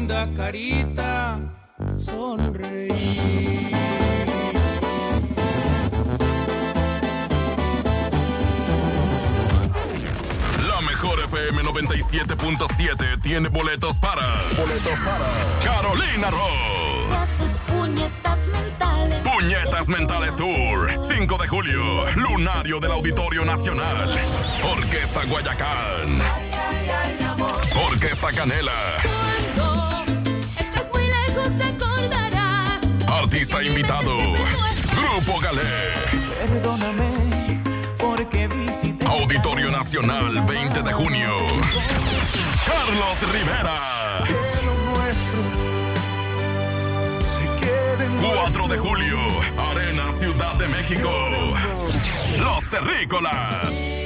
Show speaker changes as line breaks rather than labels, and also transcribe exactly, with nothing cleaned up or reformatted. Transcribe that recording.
linda carita sonreír.
La mejor F M noventa y siete punto siete tiene boletos para. Boletos para Carolina Ross.
Haces puñetas mentales.
Puñetas Mentales Tour. cinco de julio. Lunario del Auditorio Nacional. Orquesta Guayacán.
Ay, ay, ay, amor.
Orquesta Canela.
Cuando estés muy lejos te acordarás.
Artista invitado. Grupo Galé.
Perdóname porque visité.
Auditorio Nacional, veinte de junio. Carlos Rivera.
Que lo nuestro se quede en
cuatro de julio. Arena Ciudad de México. Los Terrícolas.